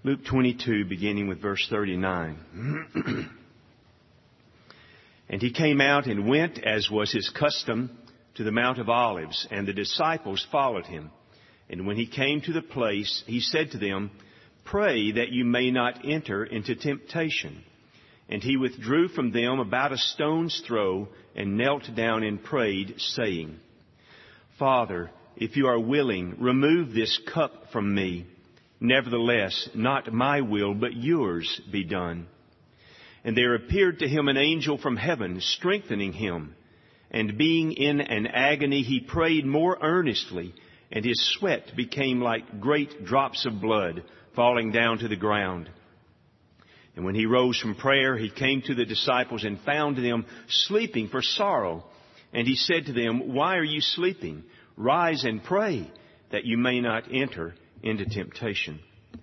Luke 22, beginning with verse 39. And he came out and went, as was his custom, to the Mount of Olives, and the disciples followed him. And when he came to the place, he said to them, Pray that you may not enter into temptation. And he withdrew from them about a stone's throw, and knelt down and prayed, saying, Father, if you are willing, remove this cup from me. Nevertheless, not my will, but yours be done. And there appeared to him an angel from heaven, strengthening him. And being in an agony, he prayed more earnestly, and his sweat became like great drops of blood falling down to the ground. And when he rose from prayer, he came to the disciples and found them sleeping for sorrow. And he said to them, Why are you sleeping? Rise and pray, that you may not enter into temptation.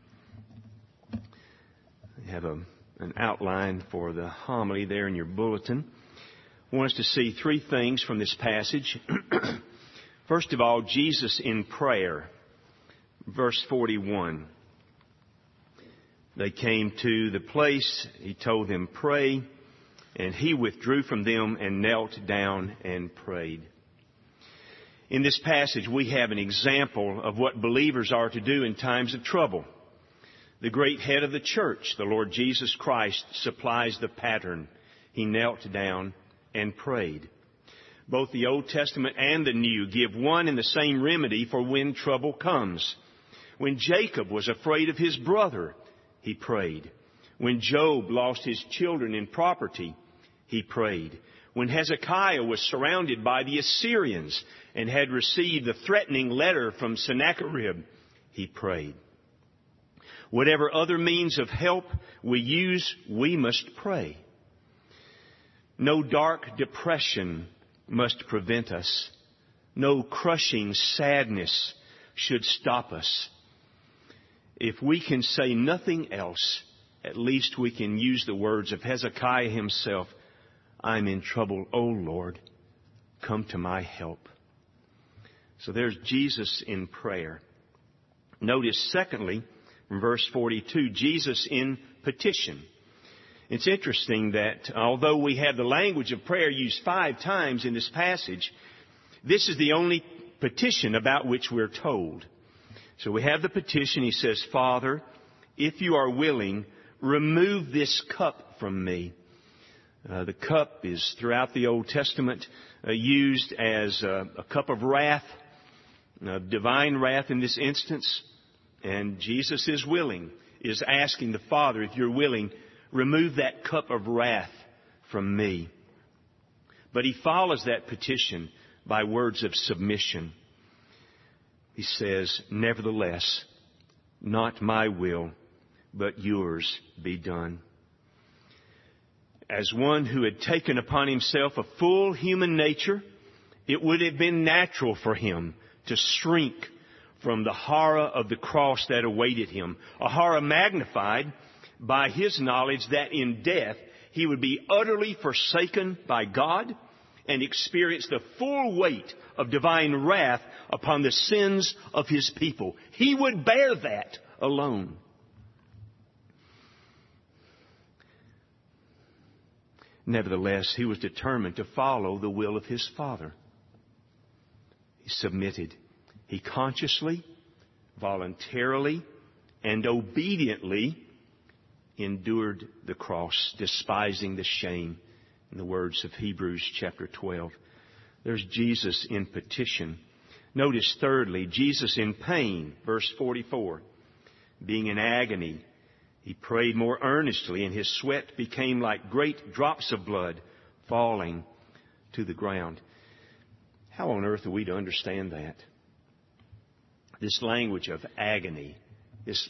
I have an outline for the homily there in your bulletin. I want us to see three things from this passage. First of all, Jesus in prayer. Verse 41. They came to the place. He told them, Pray. And he withdrew from them and knelt down and prayed. In this passage, we have an example of what believers are to do in times of trouble. The great head of the church, the Lord Jesus Christ, supplies the pattern. He knelt down and prayed. Both the Old Testament and the New give one and the same remedy for when trouble comes. When Jacob was afraid of his brother, he prayed. When Job lost his children and property, he prayed. When Hezekiah was surrounded by the Assyrians and had received a threatening letter from Sennacherib, he prayed. Whatever other means of help we use, we must pray. No dark depression must prevent us. No crushing sadness should stop us. If we can say nothing else, at least we can use the words of Hezekiah himself. I'm in trouble, O Lord, come to my help. So there's Jesus in prayer. Notice, secondly, from verse 42, Jesus in petition. It's interesting that although we have the language of prayer used 5 times in this passage, this is the only petition about which we're told. So we have the petition. He says, Father, if you are willing, remove this cup from me. The cup is throughout the Old Testament used as a cup of wrath, divine wrath in this instance. And Jesus is willing, is asking the Father, if you're willing, remove that cup of wrath from me. But he follows that petition by words of submission. He says, Nevertheless, not my will, but yours be done. As one who had taken upon himself a full human nature, it would have been natural for him to shrink from the horror of the cross that awaited him. A horror magnified by his knowledge that in death he would be utterly forsaken by God and experience the full weight of divine wrath upon the sins of his people. He would bear that alone. Nevertheless, he was determined to follow the will of his Father. He submitted. He consciously, voluntarily, and obediently endured the cross, despising the shame, in the words of Hebrews chapter 12. There's Jesus in petition. Notice thirdly, Jesus in pain, verse 44. Being in agony, he prayed more earnestly, and his sweat became like great drops of blood falling to the ground. How on earth are we to understand that? This language of agony, this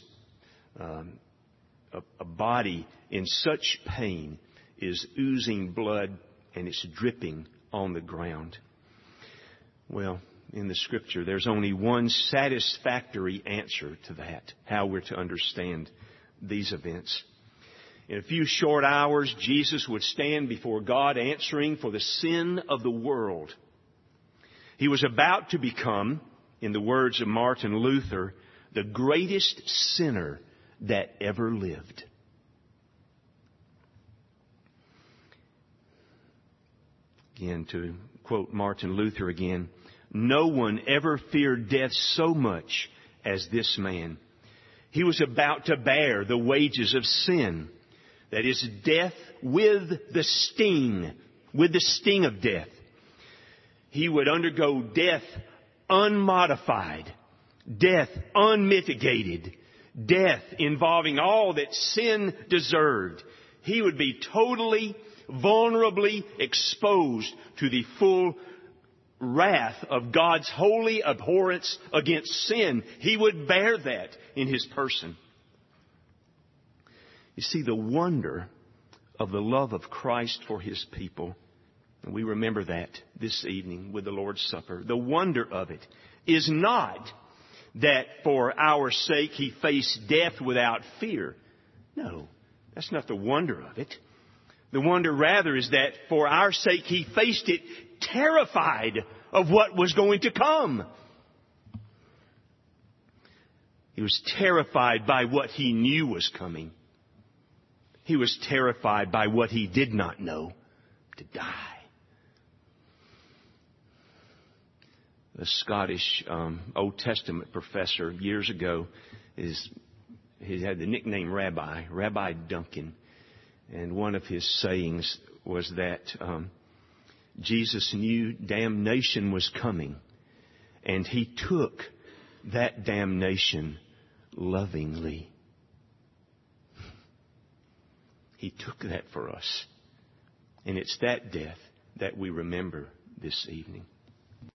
a body in such pain is oozing blood and it's dripping on the ground. Well, in the Scripture, there's only one satisfactory answer to that, how we're to understand these events. In a few short hours, Jesus would stand before God answering for the sin of the world. He was about to become, in the words of Martin Luther, the greatest sinner that ever lived. Again, to quote Martin Luther again, no one ever feared death so much as this man. He was about to bear the wages of sin. That is death with the sting of death. He would undergo death unmodified, death unmitigated, death involving all that sin deserved. He would be totally, vulnerably exposed to the full wrath of God's holy abhorrence against sin. He would bear that in His person. You see, the wonder of the love of Christ for His people, and we remember that this evening with the Lord's Supper. The wonder of it is not that for our sake He faced death without fear. No, that's not the wonder of it. The wonder rather is that for our sake He faced it terrified of what was going to come. He was terrified by what He knew was coming. He was terrified by what He did not know, to die. The Scottish Old Testament professor years ago, he had the nickname Rabbi Duncan. And one of his sayings was that Jesus knew damnation was coming, and He took that damnation lovingly. He took that for us. And it's that death that we remember this evening.